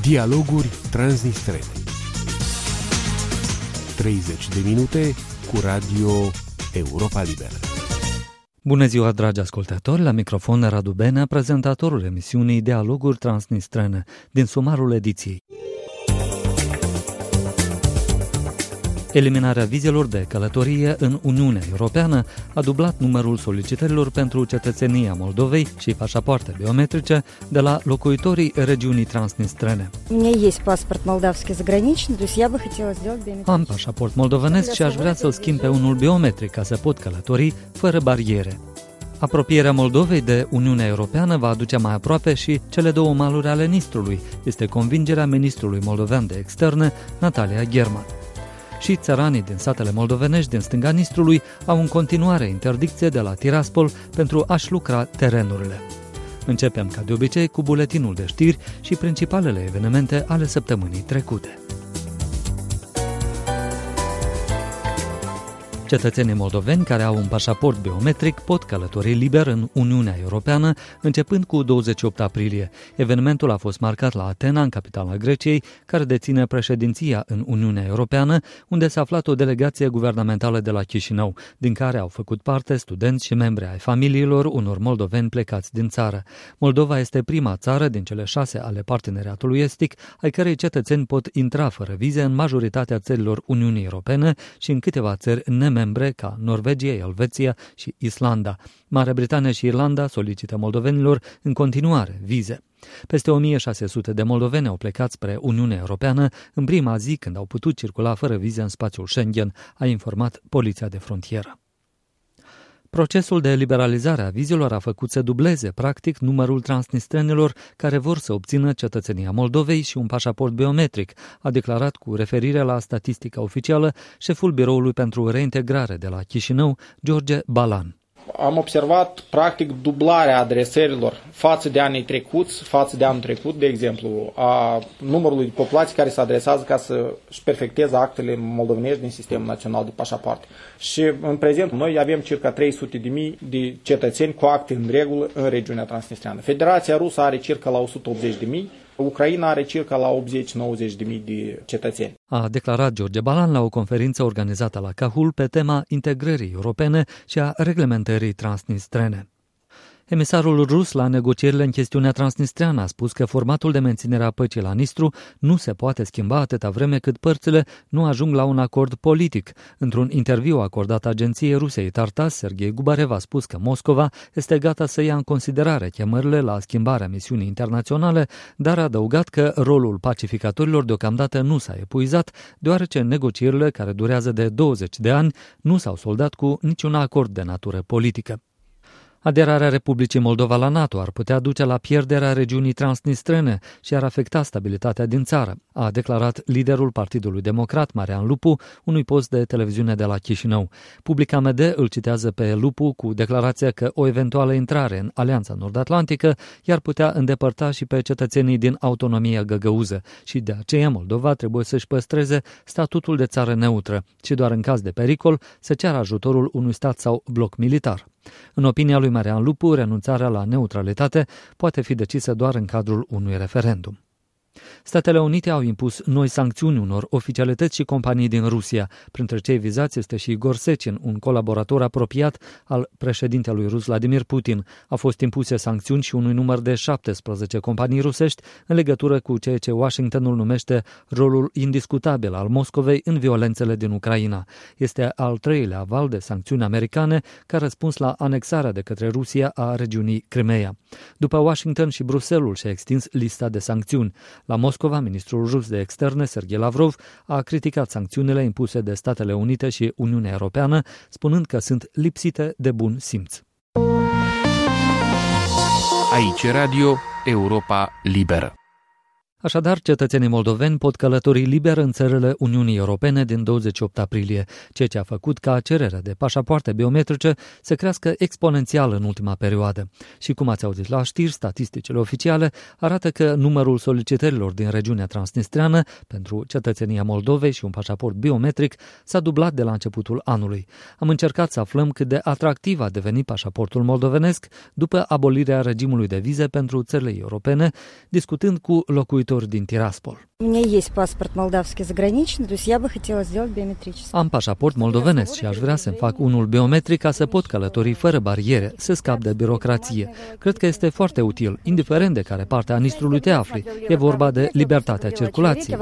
Dialoguri transnistrene. 30 de minute cu Radio Europa Liberă. Bună ziua, dragi ascultători! La microfon Radu Benea, prezentatorul emisiunii Dialoguri transnistrene din sumarul ediției. Eliminarea vizelor de călătorie în Uniunea Europeană a dublat numărul solicitărilor pentru cetățenia Moldovei și pașapoarte biometrice de la locuitorii regiunii transnistrene. Am pașaport moldovenesc și aș vrea să-l schimb pe unul biometric ca să pot călători fără bariere. Apropierea Moldovei de Uniunea Europeană va aduce mai aproape și cele două maluri ale Nistrului, este convingerea ministrului moldovean de externe, Natalia German. Și țăranii din satele moldovenești din stânga Nistrului au în continuare interdicție de la Tiraspol pentru a-și lucra terenurile. Începem ca de obicei cu buletinul de știri și principalele evenimente ale săptămânii trecute. Cetățenii moldoveni care au un pașaport biometric pot călători liber în Uniunea Europeană începând cu 28 aprilie. Evenimentul a fost marcat la Atena, în capitala Greciei, care deține președinția în Uniunea Europeană, unde s-a aflat o delegație guvernamentală de la Chișinău, din care au făcut parte studenți și membri ai familiilor unor moldoveni plecați din țară. Moldova este prima țară din cele 6 ale parteneriatului estic, ai cărei cetățeni pot intra fără vize în majoritatea țărilor Uniunii Europene și în câteva țări nemembre ca Norvegia, Elveția și Islanda. Marea Britanie și Irlanda solicită moldovenilor în continuare vize. Peste 1600 de moldoveni au plecat spre Uniunea Europeană în prima zi când au putut circula fără vize în spațiul Schengen, a informat Poliția de Frontieră. Procesul de liberalizare a vizelor a făcut să dubleze, practic, numărul transnistrenilor care vor să obțină cetățenia Moldovei și un pașaport biometric, a declarat cu referire la statistica oficială șeful Biroului pentru Reintegrare de la Chișinău, George Balan. Am observat, practic, dublarea adresărilor față de anii trecuți, față de anul trecut, de exemplu, a numărului de populații care se adresează ca să-și perfecteze actele moldovenești din Sistemul Național de Pașapoarte. Și, în prezent, noi avem circa 300.000 de cetățeni cu acte în regulă în regiunea transnistreană. Federația Rusă are circa la 180.000, Ucraina are circa la 80-90.000 de cetățeni. A declarat George Balan la o conferință organizată la Cahul pe tema integrării europene și a reglementării transnistrene. Emisarul rus la negocierile în chestiunea transnistreană a spus că formatul de menținere a păcii la Nistru nu se poate schimba atâta vreme cât părțile nu ajung la un acord politic. Într-un interviu acordat agenției Rusiei Tartas, Serghei Gubarev a spus că Moscova este gata să ia în considerare chemările la schimbarea misiunii internaționale, dar a adăugat că rolul pacificatorilor deocamdată nu s-a epuizat, deoarece negocierile, care durează de 20 de ani, nu s-au soldat cu niciun acord de natură politică. Aderarea Republicii Moldova la NATO ar putea duce la pierderea regiunii transnistrene și ar afecta stabilitatea din țară, a declarat liderul Partidului Democrat, Marian Lupu, unui post de televiziune de la Chișinău. Publica MD îl citează pe Lupu cu declarația că o eventuală intrare în Alianța Nord-Atlantică i-ar putea îndepărta și pe cetățenii din autonomia găgăuză și de aceea Moldova trebuie să-și păstreze statutul de țară neutră și doar în caz de pericol să ceară ajutorul unui stat sau bloc militar. În opinia lui Marian Lupu, renunțarea la neutralitate poate fi decisă doar în cadrul unui referendum. Statele Unite au impus noi sancțiuni unor oficialități și companii din Rusia. Printre cei vizați este și Igor Secin, un colaborator apropiat al președintelui rus Vladimir Putin. Au fost impuse sancțiuni și unui număr de 17 companii rusești în legătură cu ceea ce Washingtonul numește rolul indiscutabil al Moscovei în violențele din Ucraina. Este al treilea val de sancțiuni americane ca răspuns la anexarea de către Rusia a regiunii Crimeea. După Washington și Bruxelles și-a extins lista de sancțiuni. La Moscova, ministrul rus de externe, Serghei Lavrov, a criticat sancțiunile impuse de Statele Unite și Uniunea Europeană, spunând că sunt lipsite de bun simț. Aici Radio Europa Liberă. Așadar, cetățenii moldoveni pot călători liber în țările Uniunii Europene din 28 aprilie, ceea ce a făcut ca cererea de pașapoarte biometrice să crească exponențial în ultima perioadă. Și cum ați auzit la știri, statisticile oficiale arată că numărul solicitărilor din regiunea transnistreană pentru cetățenia Moldovei și un pașaport biometric s-a dublat de la începutul anului. Am încercat să aflăm cât de atractiv a devenit pașaportul moldovenesc după abolirea regimului de vize pentru țările europene, discutând cu locuitorii călători din Tiraspol. У меня есть паспорт молдавский заграничный, то есть я бы хотела сделать биометрический. Am pașaport moldovenesc și aș vrea să-mi fac unul biometric ca să pot călători fără bariere, să scap de birocrație. Cred că este foarte util, indiferent de care parte a Nistrului te afli. E vorba de libertatea circulației.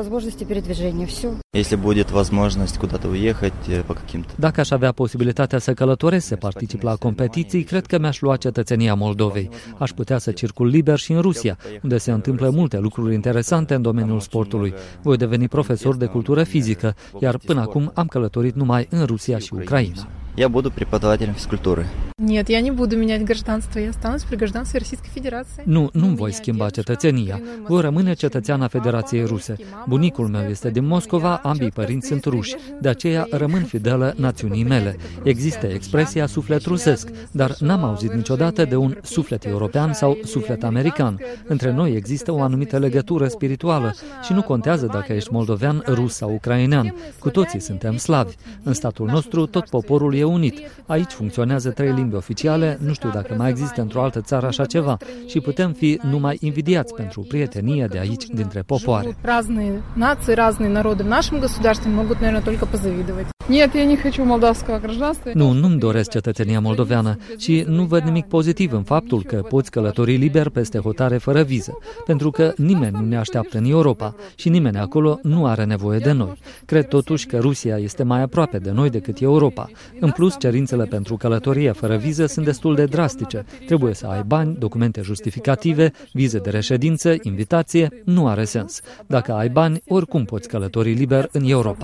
Dacă aș avea posibilitatea să călătoresc, să particip la competiții, cred că mi-aș lua cetățenia Moldovei. Aș putea să circul liber și în Rusia, unde se întâmplă multe lucruri interesante în domeniul sportului. Voi deveni profesor de cultură fizică, iar până acum am călătorit numai în Rusia și Ucraina. Я буду преподавателем физкультуры. Нет, я не буду менять гражданство, я останусь при гражданстве Российской Федерации. Nu voi schimba cetățenia. Voi rămâne cetățean a Federației Ruse. Bunicul meu este din Moscova, ambii părinți sunt ruși. De aceea rămân fidelă națiunii mele. Există expresia suflet rusesc, dar n-am auzit niciodată de un suflet european sau suflet american. Între noi există o anumită legătură spirituală și nu contează dacă ești moldovean, rus sau ucrainean. Cu toții suntem slavi. În statul nostru tot poporul e unit. Aici funcționează 3 limbi oficiale, nu știu dacă mai există într-o altă țară așa ceva și putem fi numai invidiați pentru prietenia de aici dintre popoare. Разные нации, разные народы в нашем государстве могут, наверное, только позавидовать. Нет, я не хочу молдавского гражданства. Nu-mi doresc cetățenia moldoveană și nu văd nimic pozitiv în faptul că poți călători liber peste hotare fără viză, pentru că nimeni nu ne așteaptă în Europa și nimeni acolo nu are nevoie de noi. Cred totuși că Rusia este mai aproape de noi decât Europa. În plus, cerințele pentru călătorie fără viză sunt destul de drastice. Trebuie să ai bani, documente justificative, vize de reședință, invitație, nu are sens. Dacă ai bani, oricum poți călători liber în Europa.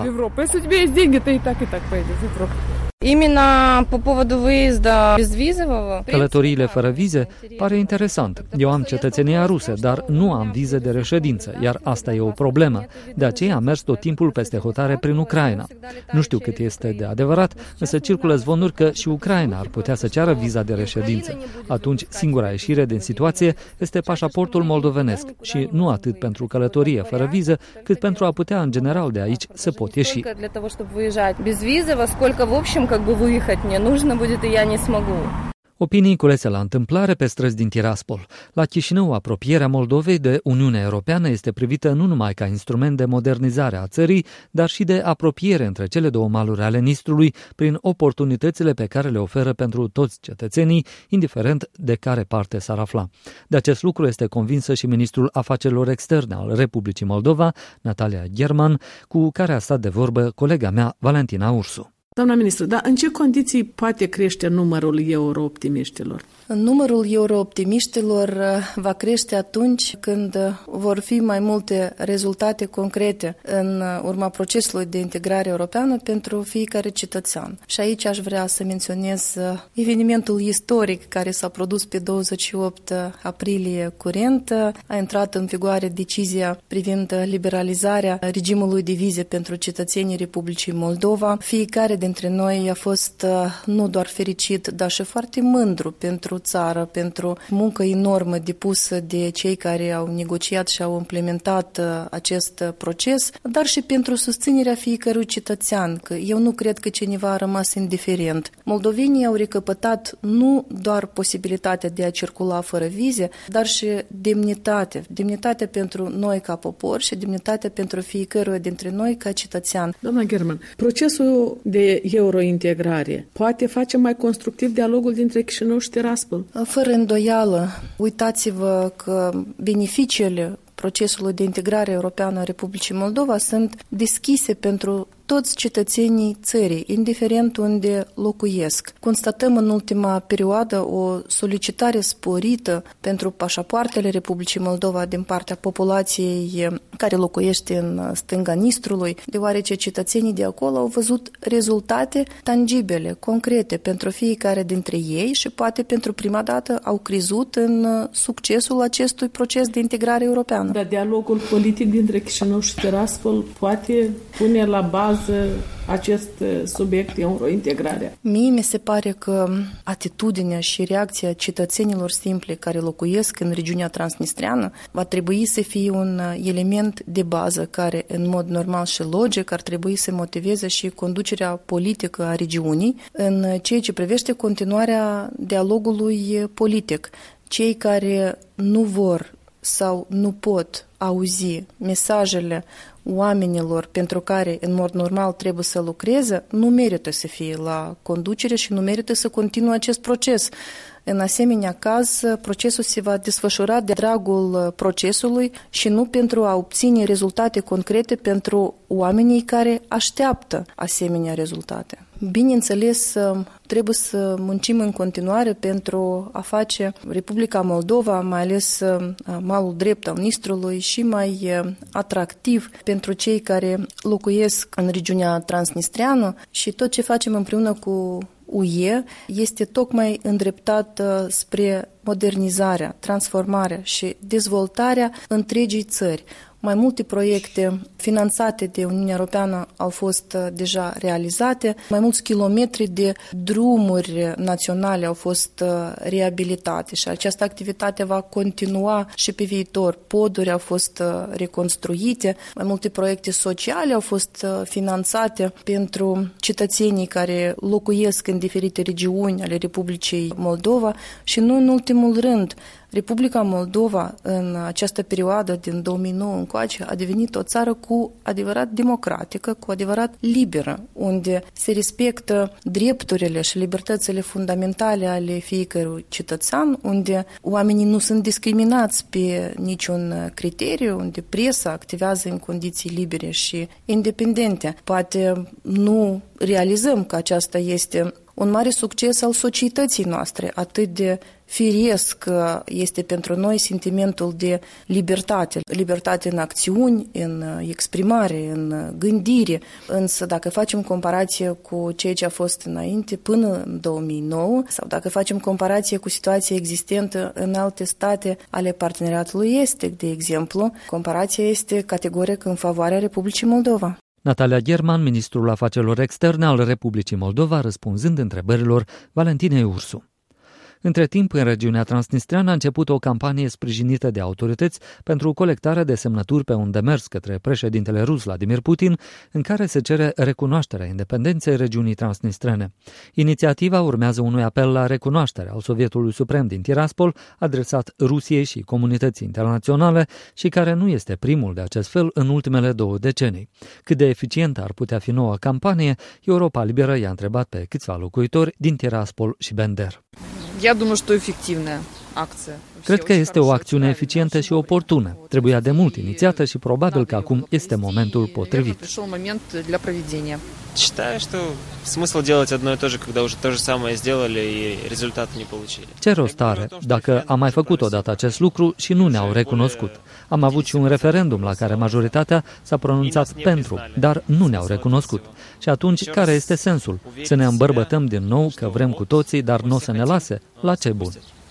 Именно по поводу выезда безвизового. Călătoriile fără vize pare interesant. Eu am cetățenia rusă, dar nu am vize de reședință, iar asta e o problemă. De aceea am mers tot timpul peste hotare prin Ucraina. Nu știu cât este de adevărat, însă circulă zvonuri că și Ucraina ar putea să ceară viza de reședință. Atunci, singura ieșire din situație este pașaportul moldovenesc și nu atât pentru călătorie fără viză, cât pentru a putea în general de aici să pot ieși. Как бы выехать мне нужно будет, и я не смогу. Opinii culese la întâmplare pe străzi din Tiraspol. La Chișinău, apropierea Moldovei de Uniunea Europeană este privită nu numai ca instrument de modernizare a țării, dar și de apropiere între cele două maluri ale Nistrului prin oportunitățile pe care le oferă pentru toți cetățenii, indiferent de care parte s-ar afla. De acest lucru este convinsă și ministrul afacerilor externe al Republicii Moldova, Natalia German, cu care a stat de vorbă colega mea, Valentina Ursu. Doamna ministru, dar în ce condiții poate crește numărul eurooptimiștilor? Numărul eurooptimiștilor va crește atunci când vor fi mai multe rezultate concrete în urma procesului de integrare europeană pentru fiecare cetățean. Și aici aș vrea să menționez evenimentul istoric care s-a produs pe 28 aprilie curent. A intrat în vigoare decizia privind liberalizarea regimului de vize pentru cetățenii Republicii Moldova. Fiecare dintre noi a fost nu doar fericit, dar și foarte mândru pentru țară, pentru muncă enormă depusă de cei care au negociat și au implementat acest proces, dar și pentru susținerea fiecărui cetățean, că eu nu cred că cineva a rămas indiferent. Moldovenii au recăpătat nu doar posibilitatea de a circula fără vize, dar și demnitate pentru noi ca popor și demnitate pentru fiecăruia dintre noi ca cetățean. Doamna German, procesul de eurointegrare poate face mai constructiv dialogul dintre Chișinău și Tiraspol? Fără îndoială, uitați-vă că beneficiile procesului de integrare europeană a Republicii Moldova sunt deschise pentru toți cetățenii țării, indiferent unde locuiesc. Constatăm în ultima perioadă o solicitare sporită pentru pașapoartele Republicii Moldova din partea populației care locuiește în stânga Nistrului, deoarece cetățenii de acolo au văzut rezultate tangibile, concrete pentru fiecare dintre ei și poate pentru prima dată au crezut în succesul acestui proces de integrare europeană. Dar dialogul politic dintre Chișinău și Tiraspol poate pune la bază acest subiect eurointegrarea. Mie mi se pare că atitudinea și reacția cetățenilor simple care locuiesc în regiunea transnistreană va trebui să fie un element de bază care, în mod normal și logic, ar trebui să motiveze și conducerea politică a regiunii în ceea ce privește continuarea dialogului politic. Cei care nu vor sau nu pot auzi mesajele oamenilor pentru care în mod normal trebuie să lucreze, nu merită să fie la conducere și nu merită să continue acest proces. În asemenea caz, procesul se va desfășura de dragul procesului și nu pentru a obține rezultate concrete pentru oamenii care așteaptă asemenea rezultate. Bineînțeles, trebuie să muncim în continuare pentru a face Republica Moldova, mai ales malul drept al Nistrului, și mai atractiv pentru cei care locuiesc în regiunea transnistreană și tot ce facem împreună cu UE este tocmai îndreptată spre modernizarea, transformarea și dezvoltarea întregii țări. Mai multe proiecte finanțate de Uniunea Europeană au fost deja realizate, mai mulți kilometri de drumuri naționale au fost reabilitate și această activitate va continua și pe viitor. Poduri au fost reconstruite, mai multe proiecte sociale au fost finanțate pentru cetățenii care locuiesc în diferite regiuni ale Republicii Moldova și nu în ultimul rând, Republica Moldova în această perioadă din 2009 încoace a devenit o țară cu adevărat democratică, cu adevărat liberă, unde se respectă drepturile și libertățile fundamentale ale fiecărui cetățean, unde oamenii nu sunt discriminați pe niciun criteriu, unde presa activează în condiții libere și independente. Poate nu realizăm că aceasta este un mare succes al societății noastre, atât de firesc este pentru noi sentimentul de libertate, libertate în acțiuni, în exprimare, în gândire. Însă dacă facem comparație cu ceea ce a fost înainte, până în 2009, sau dacă facem comparație cu situația existentă în alte state ale parteneriatului estic, de exemplu, comparația este categoric în favoarea Republicii Moldova. Natalia German, ministrul afacerilor externe al Republicii Moldova, răspunzând întrebărilor Valentinei Ursu. Între timp, în regiunea transnistreană a început o campanie sprijinită de autorități pentru colectarea de semnături pe un demers către președintele rus Vladimir Putin, în care se cere recunoașterea independenței regiunii transnistrene. Inițiativa urmează unui apel la recunoaștere al Sovietului Suprem din Tiraspol, adresat Rusiei și comunității internaționale și care nu este primul de acest fel în ultimele 2 decenii. Cât de eficientă ar putea fi noua campanie, Europa Liberă i-a întrebat pe câțiva locuitori din Tiraspol și Bender. Cred că este o acțiune eficientă și oportună. Trebuia de mult inițiată și probabil că acum este momentul potrivit. Ce rost are dacă am mai făcut odată acest lucru și nu ne-au recunoscut? Am avut și un referendum la care majoritatea s-a pronunțat pentru, dar nu ne-au recunoscut. Și atunci, care este sensul? Să ne îmbărbătăm din nou că vrem cu toții, dar nu o să ne lase? La ce bun?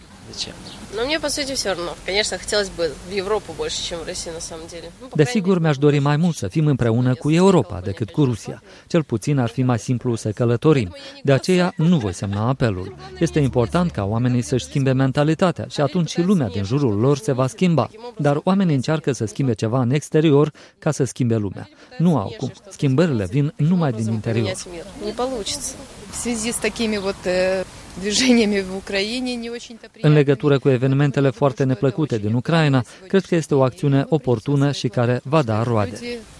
Desigur, mi-aș dori mai mult să fim împreună cu Europa decât cu Rusia. Cel puțin ar fi mai simplu să călătorim. De aceea nu voi semna apelul. Este important ca oamenii să-și schimbe mentalitatea și atunci și lumea din jurul lor se va schimba. Dar oamenii încearcă să schimbe ceva în exterior ca să schimbe lumea. Nu au cum. Schimbările vin numai din interior. În legătură cu evenimentele foarte neplăcute din Ucraina, cred că este o acțiune oportună și care va da roade.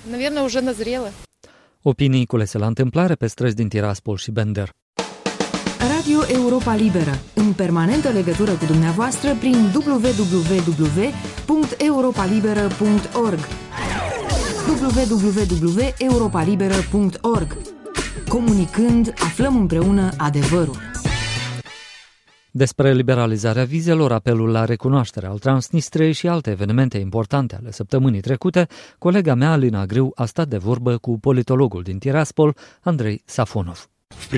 Opinii culese la întâmplare pe străzi din Tiraspol și Bender. Radio Europa Liberă, în permanentă legătură cu dumneavoastră prin www.europalibera.org www.europalibera.org. Comunicând, aflăm împreună adevărul. Despre liberalizarea vizelor, apelul la recunoaștere al Transnistriei și alte evenimente importante ale săptămânii trecute, colega mea, Alina Griu, a stat de vorbă cu politologul din Tiraspol, Andrei Safonov.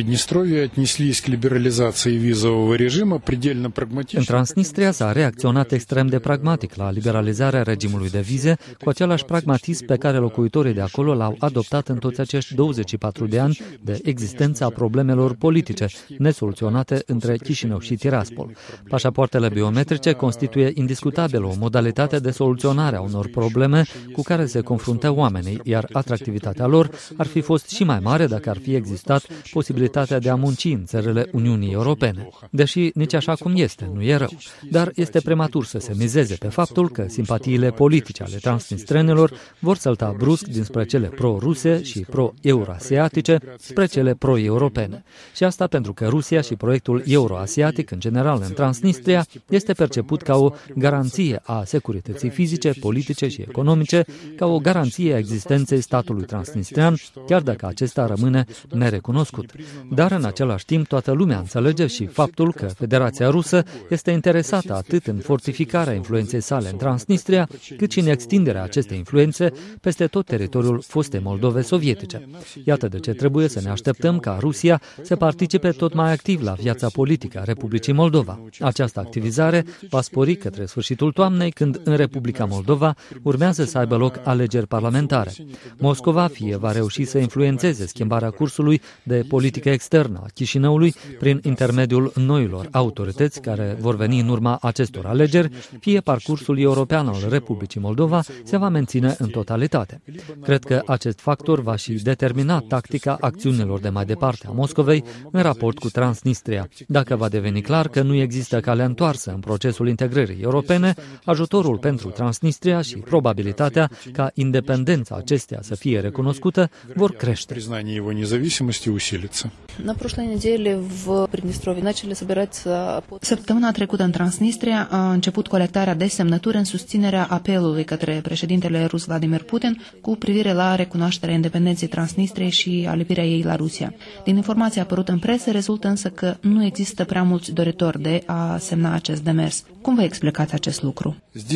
În Transnistria s-a reacționat extrem de pragmatic la liberalizarea regimului de vize, cu același pragmatism pe care locuitorii de acolo l-au adoptat în toți acești 24 de ani de existența problemelor politice nesoluționate între Chișinău și Tiraspol. Pașapoartele biometrice constituie indiscutabil o modalitate de soluționare a unor probleme cu care se confruntă oamenii, iar atractivitatea lor ar fi fost și mai mare dacă ar fi existat posibilitatea posibilitatea de a munci în țările Uniunii Europene. Deși nici așa cum este, nu e rău. Dar este prematur să se mizeze pe faptul că simpatiile politice ale transnistrenilor vor sălta brusc dinspre cele pro-ruse și pro-euroasiatice spre cele pro-europene. Și asta pentru că Rusia și proiectul euroasiatic, în general în Transnistria, este perceput ca o garanție a securității fizice, politice și economice, ca o garanție a existenței statului transnistrian, chiar dacă acesta rămâne nerecunoscut. Dar în același timp toată lumea înțelege și faptul că Federația Rusă este interesată atât în fortificarea influenței sale în Transnistria, cât și în extinderea acestei influențe peste tot teritoriul fostei Moldove sovietice. Iată de ce trebuie să ne așteptăm ca Rusia să participe tot mai activ la viața politică a Republicii Moldova. Această activizare va spori către sfârșitul toamnei, când în Republica Moldova urmează să aibă loc alegeri parlamentare. Moscova fie va reuși să influențeze schimbarea cursului de politică externă a Chișinăului prin intermediul noilor autorități care vor veni în urma acestor alegeri, fie parcursul european al Republicii Moldova se va menține în totalitate. Cred că acest factor va și determina tactica acțiunilor de mai departe a Moscovei în raport cu Transnistria. Dacă va deveni clar că nu există cale întoarsă în procesul integrării europene, ajutorul pentru Transnistria și probabilitatea ca independența acesteia să fie recunoscută vor crește. Săptămâna trecută în Transnistria a început colectarea de semnături în susținerea apelului către președintele rus Vladimir Putin cu privire la recunoașterea independenței Transnistriei și alipirea ei la Rusia. Din informația apărută în presă rezultă însă că nu există prea mulți doritori de a semna acest demers. Cum vă explicați acest lucru?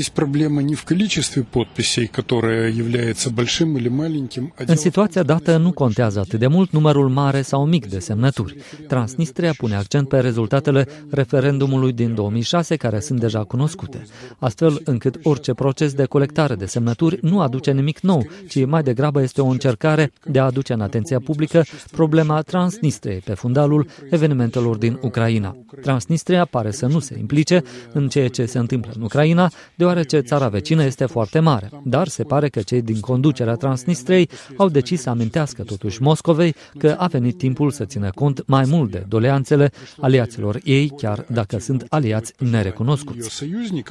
În situația dată nu contează atât de mult numărul mare sau mic de semnături. Transnistria pune accent pe rezultatele referendumului din 2006, care sunt deja cunoscute, astfel încât orice proces de colectare de semnături nu aduce nimic nou, ci mai degrabă este o încercare de a aduce în atenția publică problema Transnistriei pe fundalul evenimentelor din Ucraina. Transnistria pare să nu se implice în ceea ce se întâmplă în Ucraina, deoarece țara vecină este foarte mare, dar se pare că cei din conducerea Transnistriei au decis să amintească totuși Moscovei că a venit timpul să țină cont mai mult de doleanțele aliaților ei, chiar dacă sunt aliați nerecunoscuți.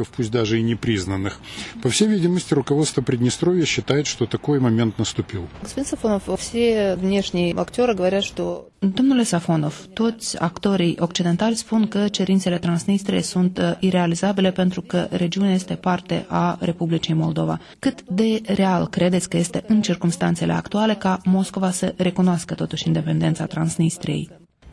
По всей видимости, руководство Приднестровья считает, что такой момент наступил. Господин Сафонов, все внешние актеры говорят, что... Domnule Safonov, toți actorii occidentali spun că cerințele Transnistriei sunt irealizabile pentru că regiunea este parte a Republicii Moldova. Cât de real credeți că este în circumstanțele actuale ca Moscova să recunoască totuși independența Transnistriei?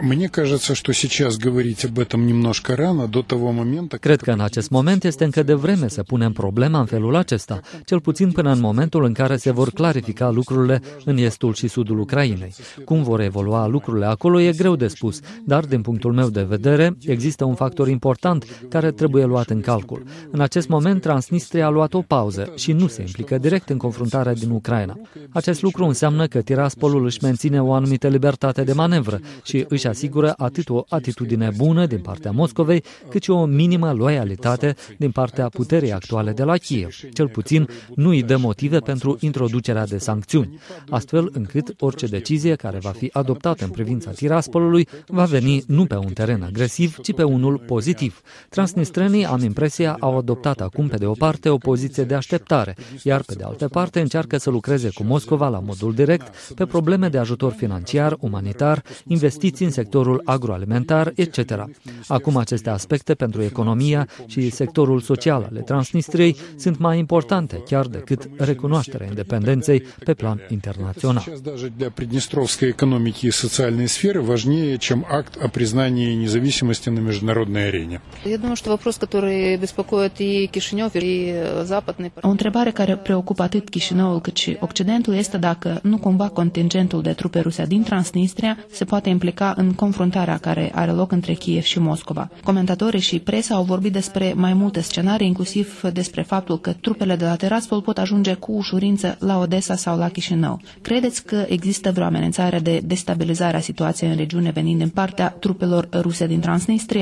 Cred că în acest moment este încă de vreme să punem problema în felul acesta, cel puțin până în momentul în care se vor clarifica lucrurile în estul și sudul Ucrainei. Cum vor evolua lucrurile acolo e greu de spus, dar din punctul meu de vedere există un factor important care trebuie luat în calcul. În acest moment Transnistria a luat o pauză și nu se implică direct în confruntarea din Ucraina. Acest lucru înseamnă că Tiraspolul își menține o anumită libertate de manevră și își asigură atât o atitudine bună din partea Moscovei, cât și o minimă loialitate din partea puterii actuale de la Kiev. Cel puțin nu îi dă motive pentru introducerea de sancțiuni, astfel încât orice decizie care va fi adoptată în privința Tiraspolului va veni nu pe un teren agresiv, ci pe unul pozitiv. Transnistrenii, am impresia, au adoptat acum pe de o parte o poziție de așteptare, iar pe de altă parte încearcă să lucreze cu Moscova la modul direct pe probleme de ajutor financiar, umanitar, investiții în sectorul agroalimentar, etc. Acum aceste aspecte pentru economia și sectorul social ale Transnistriei sunt mai importante chiar decât recunoașterea independenței pe plan internațional. Для приднестровской экономики и социальной сферы важнее, чем акт о признании независимости на международной арене. Я думаю, что вопрос, который беспокоит и Кишинев, и западный... O întrebare care preocupă atât Chișinăul cât și Occidentul este dacă nu cumva contingentul de trupe ruse din Transnistria se poate implica în confruntarea care are loc între Kiev și Moscova. Comentatorii și presa au vorbit despre mai multe scenarii, inclusiv despre faptul că trupele de la Tiraspol pot ajunge cu ușurință la Odessa sau la Chișinău. Credeți că există vreo amenințare de destabilizare a situației în regiune venind din partea trupelor ruse din Transnistria?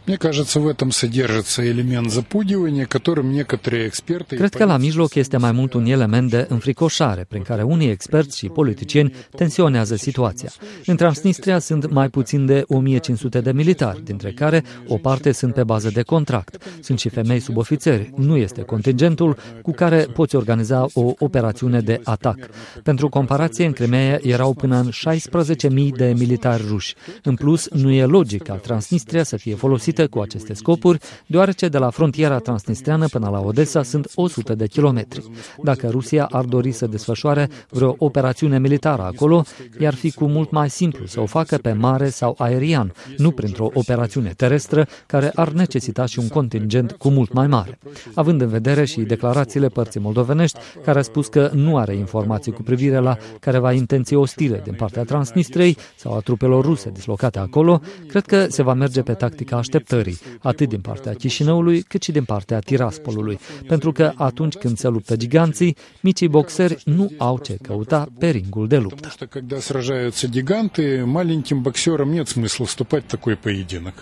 Мне кажется, в этом содержится элемент запугивания, которым некоторые experты... Cred că la mijloc este mai mult un element de înfricoșare, prin care unii experți și politicieni tensionează situația. În Transnistria sunt mai puțin de 1500 de militari, dintre care o parte sunt pe bază de contract. Sunt și femei subofițeri. Nu este contingentul cu care poți organiza o operațiune de atac. Pentru comparație, în Crimea erau până în 16.000 de militari ruși. În plus, nu e logic ca Transnistria să fie folosită cu aceste scopuri, deoarece de la frontiera transnistriană până la Odessa sunt 100 de kilometri. Dacă Rusia ar dori să desfășoare vreo operațiune militară acolo, i-ar fi cu mult mai simplu să o facă pe mare sau aerian, nu printr-o operațiune terestră care ar necesita și un contingent cu mult mai mare. Având în vedere și declarațiile părții moldovenești, care a spus că nu are informații cu privire la careva intenții ostile din partea Transnistriei sau a trupelor ruse dislocate acolo, cred că se va merge pe tactica așteptării, atât din partea Chișinăului cât și din partea Tiraspolului, pentru că atunci când se luptă giganții, micii boxeri nu au ce căuta pe ringul de luptă. Когда сражаются гиганты, маленьким боксерам нет смысла вступать в такой поединок.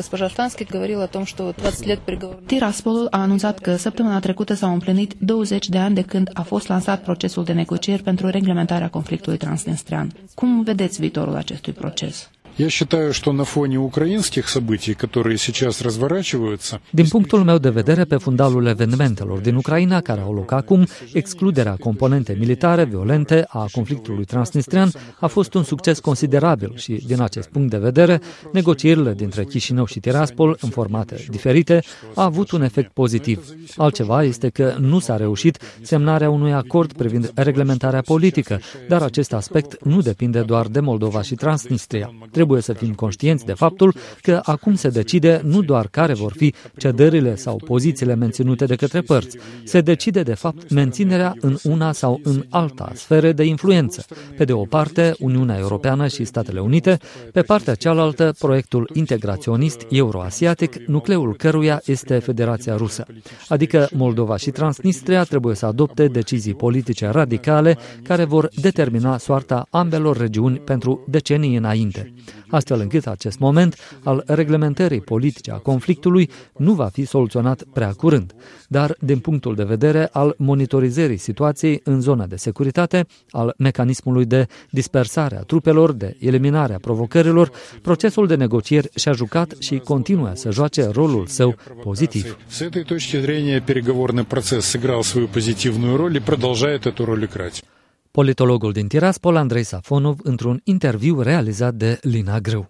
Tiraspolul a anunțat că săptămâna trecută s-au împlinit 20 de ani de când a fost lansat procesul de negocieri pentru reglementarea conflictului transnistrian. Cum vedeți viitorul acestui proces? Я считаю, что на фоне украинских событий, которые сейчас разворачиваются... Din punctul meu de vedere, pe fundalul evenimentelor din Ucraina, care au loc acum, excluderea componentei militare violente a conflictului transnistrian a fost un succes considerabil și, din acest punct de vedere, negocierile dintre Chișinău și Tiraspol, în formate diferite, a avut un efect pozitiv. Altceva este că nu s-a reușit semnarea unui acord privind reglementarea politică, dar acest aspect nu depinde doar de Moldova și Transnistria. Trebuie să fim conștienți de faptul că acum se decide nu doar care vor fi cedările sau pozițiile menținute de către părți, se decide de fapt menținerea în una sau în alta sfere de influență. Pe de o parte, Uniunea Europeană și Statele Unite, pe partea cealaltă, proiectul integraționist euroasiatic, nucleul căruia este Federația Rusă. Adică Moldova și Transnistria trebuie să adopte decizii politice radicale care vor determina soarta ambelor regiuni pentru decenii înainte. Astfel încât acest moment al reglementării politice a conflictului nu va fi soluționat prea curând, dar din punctul de vedere al monitorizării situației în zona de securitate, al mecanismului de dispersare a trupelor, de eliminare a provocărilor, procesul de negocieri și-a jucat și continuă să joace rolul său pozitiv. С этой точки зрения переговорный процесс сыграл свою позитивную роль и продолжает эту роль играть. Politologul din Tiraspol, Andrei Safonov, într-un interviu realizat de Lina Grâu.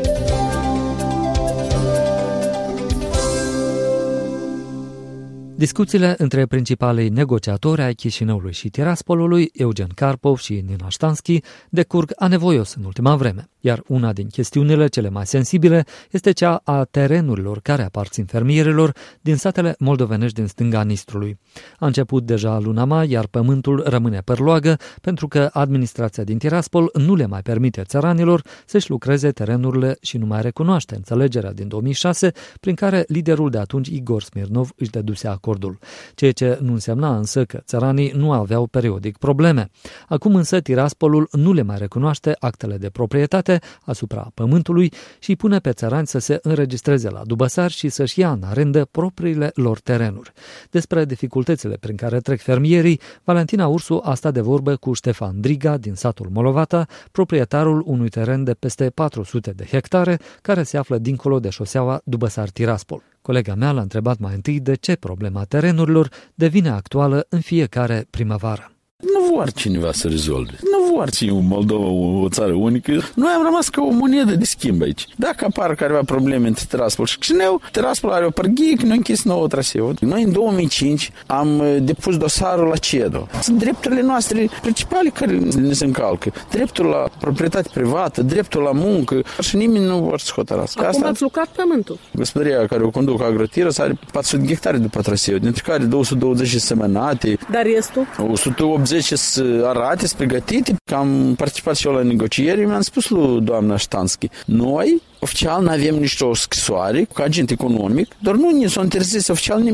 Discuțiile între principalii negociatori ai Chișinăului și Tiraspolului, Eugen Karpov și Nina Ștanski, decurg anevoios în ultima vreme, iar una din chestiunile cele mai sensibile este cea a terenurilor care aparțin fermierilor din satele moldovenești din stânga Nistrului. A început deja luna mai, iar pământul rămâne părloagă pentru că administrația din Tiraspol nu le mai permite țăranilor să-și lucreze terenurile și nu mai recunoaște înțelegerea din 2006 prin care liderul de atunci Igor Smirnov își dăduse acordul. Ceea ce nu însemna însă că țăranii nu aveau periodic probleme. Acum însă Tiraspolul nu le mai recunoaște actele de proprietate asupra pământului și îi pune pe țărani să se înregistreze la dubăsari și să-și ia în arendă propriile lor terenuri. Despre dificultățile prin care trec fermierii, Valentina Ursu a stat de vorbă cu Ștefan Driga din satul Molovata, proprietarul unui teren de peste 400 de hectare care se află dincolo de șoseaua Dubăsar-Tiraspol. Colega mea l-a întrebat mai întâi de ce problema terenurilor devine actuală în fiecare primăvară. Nu vor cineva să rezolve. Nu vor ține Moldova o țară unică. Noi am rămas ca o monedă de schimb aici. Dacă apar careva probleme între Tiraspol și Chișinău, Tiraspol are o părghie că noi închis nouă traseu. Noi în 2005 am depus dosarul la CEDO. Sunt drepturile noastre principale care ne se încalcă. Dreptul la proprietate privată, dreptul la muncă și nimeni nu vor să hotărască. Acum ați lucrat pământul. Gospodăria care o conduc Agrotiras are 400 de hectare după traseu, dintre care 220 semănate. Dar restul? 180 arate, sunt pregătite. Am participat și eu la negocieri, mi-am spus lui doamna Ștanski, noi oficial nu avem nicio scrisoare cu agent economic, dar nu ne s-a interzis oficial nimic.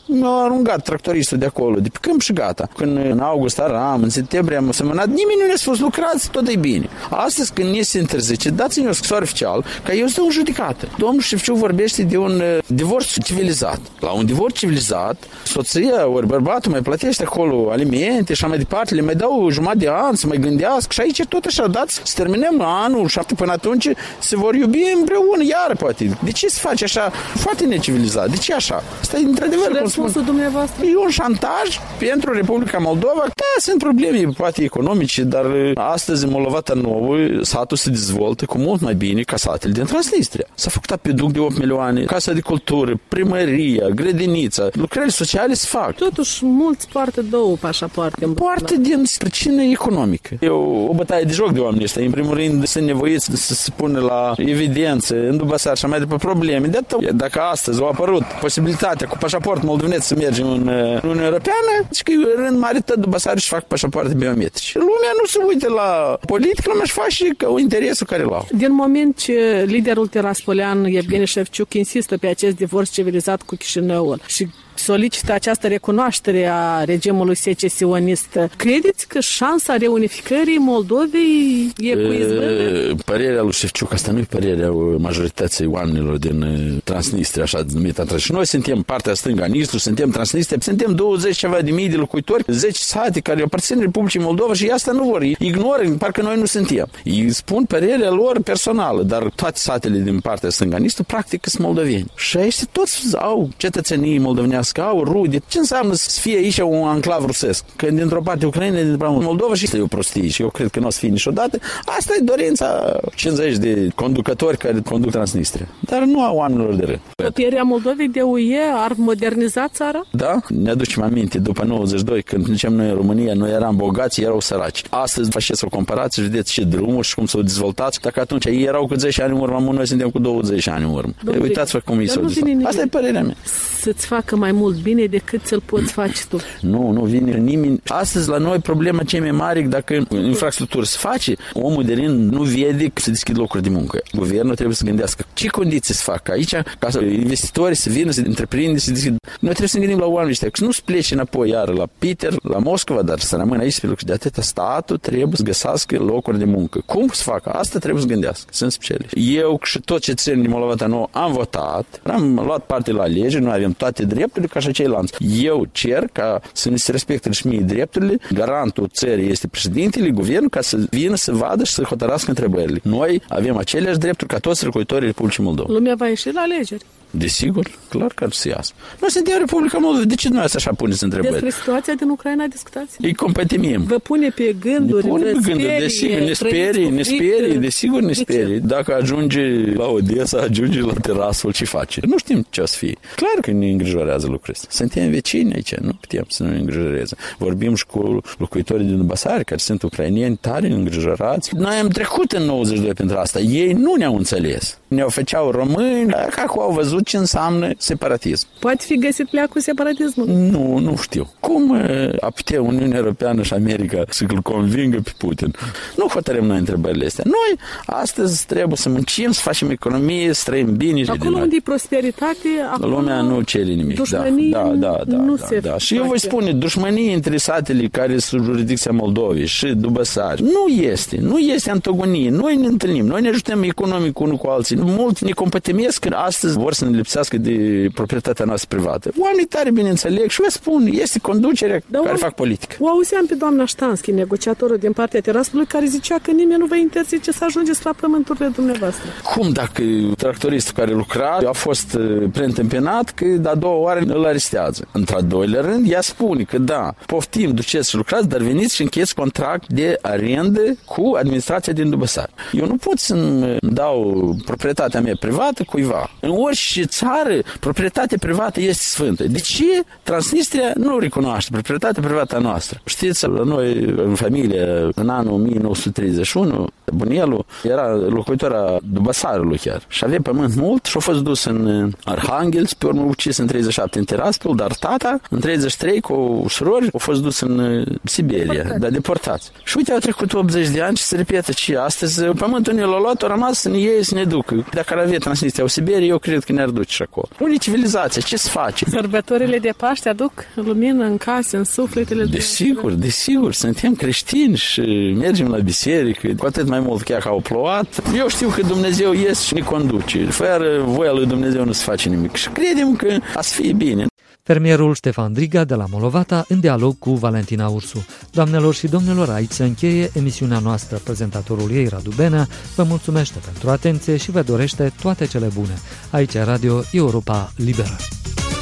Mi-a aruncat tractoristul de acolo, de pe câmp și gata. Când în august aram, în septembrie am semănat, nimeni nu ne-a spus lucrați, tot e bine. Astăzi când se interzice, dați-mi o scrisoare oficial, că eu sunt în judecată. Domnul Șefciu vorbește de un divorț civilizat. La un divorț civilizat, soția ori bărbatul mai plătește acolo alimente și mai departe, le mai dau jumătate de an să mai gândească și aici tot așa, dați, să terminăm anul și până atunci se vor iubi împreună, iar poate. De ce se face așa? Foarte necivilizat. De ce așa? Asta e într-adevăr, cum spun, dumneavoastră? E un șantaj pentru Republica Moldova. Da, sunt probleme, poate economice, dar astăzi în Moldova Nouă satul se dezvoltă cu mult mai bine ca satele din Transnistria. S-a făcut apeduc de 8 milioane, casa de cultură, primăria, grădinița, lucrările sociale se fac. Totuși, mulți poartă două pașapoarte. Poartă din pricină economică. E o bătaie de joc de oamenii ăștia. În primul rând, sunt nevoiți să se pună la evidență, în dubasar și mai departe probleme. De atât, dacă astăzi a apărut posibilitatea cu pașaport moldovenesc să mergem în Uniunea Europeană, deci că rând mare tot dubasar și fac pașapoarte biometrice. Lumea nu se uită la politică, lumea își face interesul care l-au. Din moment ce liderul teraspolean Evgeni Șefciuc insistă pe acest divorț civilizat cu Chișinăul și solicită această recunoaștere a regimului secesionist, credeți că șansa reunificării Moldovei e cu izbândă? Părerea lui Șefciuc, asta nu e părerea majorității oamenilor din Transnistria, așa numită. Și noi suntem partea stângă a Nistru, suntem Transnistria, suntem 20 ceva de mii de locuitori, 10 sate care aparțin Republicii Moldova și asta nu vor. Ignoră, parcă noi nu suntem. Îi spun părerea lor personală, dar toate satele din partea stângă a Nistru practic sunt moldoveni. Și aici toți au cetățenii moldovenească, au rude. Ce înseamnă să fie aici un anclav rusesc? Că dintr-o parte Ucraina, dintr-o parte Moldova și este o prostie și eu cred că nu o să fie niciodată. Asta e dorința 50 de conducători care conduc Transnistria. Dar nu au oamenilor de rând. Apropierea Moldovei de UE ar moderniza țara? Da, ne aducem aminte, după 92, când zicem noi în România, noi eram bogați, erau săraci. Astăzi faceți o comparație și vedeți ce drumuri și cum s-au dezvoltat. Dacă atunci ei erau cu 10 ani în urmă, noi suntem cu 20 ani în urmă. Uitați-vă cum i s-au dezvoltat. Asta e părerea mea. Să-ți facă mai mult bine decât să-l poți face tu. Nu vine nimeni. Astăzi la noi problema cea mai mare, dacă infrastructură se face, omul de rând nu vede că se deschid locuri de muncă. Guvernul trebuie să gândească ce condiții să facă aici ca să investitorii să vină, să întreprinde, să deschid. Noi trebuie să ne gândim la oamenii ăștia, că să nu se plece înapoi iară la Peter, la Moscova, dar să rămână aici pe lucruri. De atâta statul trebuie să găsească locuri de muncă. Cum să facă? Asta trebuie să gândească. Sunt specialiști. Eu și tot ce țin din Moldova Nouă am votat, am luat parte la alegeri, noi avem toate drepturile ca și ceilalți. Eu cer ca să ne se respecte și mie drepturile. Garantul țării este președintele, guvernul, ca să vină să vadă și să hotărască întrebările. Noi avem aceleași drepturi ca toți locuitorii Republicii Moldova. Lumea va ieși la alegeri. Desigur, clar că ar să iasă. Noi suntem Republica Moldova. De ce noi așa puneți întrebări? Despre situația din Ucraina discutați? Îi competimim. Vă pune pe gânduri, desigur, ne sperie, desigur ne sperie. Dacă ajunge la Odessa, ajunge la Tiraspol, ce face? Nu știm ce o să fie. Clar că ne îngrijorează lucrul ăsta. Suntem vecini aici, nu putem să ne îngrijoreze. Vorbim și cu locuitorii din Basari, care sunt ucrainieni tare îngrijorați. Noi am trecut în 92 pentru asta. Ei nu ne-au înțeles. Ne-au făceau români, ca au văzut ce înseamnă separatism. Poate fi găsit pleacul separatismul? Nu știu. Cum a putea Uniunea Europeană și America să-l convingă pe Putin? Nu hotărâm noi întrebările astea. Noi astăzi trebuie să muncim, să facem economie, să trăim bine. Acolo unde e prosperitate, acolo lumea nu cere nimic. Da. Și eu voi spune, dușmănie între satele care sunt jurisdicția Moldovei și Dubăsari. Nu este antagonie. Noi ne întâlnim, noi ne ajutăm economic unul cu alții. Mulți ne compătimesc că astăzi vor să ne lipsească de proprietatea noastră privată. Oamenii tare bine înțeleg și vă spun, este conducerea care fac politică. O auzeam pe doamna Ștanschi, negociatorul din partea Tiraspolului, care zicea că nimeni nu vă interzice să ajungeți la pământurile dumneavoastră. Cum dacă tractoristul care lucra a fost preîntâmpinat, că a doua oară îl arestează? Într-a doilea rând, ea spune că da, poftim, duceți și lucrați, dar veniți și încheiați contract de arendă cu administrația din Dubăsari. Eu nu pot să-mi dau proprietatea mea privată cuiva. În orice țară, proprietatea privată este sfântă. De ce Transnistria nu recunoaște proprietatea privată a noastră? Știți, la noi, în familie, în anul 1931, bunelul era locuitora Dubăsarului chiar și avea pământ mult și a fost dus în Arhanghelsk, pe urmă ucis în 37 în Tiraspol, dar tata, în 33, cu surori, a fost dus în Siberia, dar deportați. Și uite, au trecut 80 de ani și se repetă ce astăzi pământul ne l-a luat, a rămas să ne iei, să ne ducă. Dacă ar avea Transnistria o Siberie, eu cred că ne-ar duce și acolo. Unii civilizația, ce se face? Sărbătorile de Paște aduc lumină în case, în sufletele. Desigur, suntem creștini și mergem la biserică, cu atât mai mult chiar că au plouat. Eu știu că Dumnezeu iese și ne conduce. Fără voia lui Dumnezeu nu se face nimic și credem că a să fie bine. Fermierul Ștefan Driga de la Molovata în dialog cu Valentina Ursu. Doamnelor și domnilor, aici se încheie emisiunea noastră. Prezentatorul ei, Radu Benea, vă mulțumește pentru atenție și vă dorește toate cele bune. Aici Radio Europa Liberă.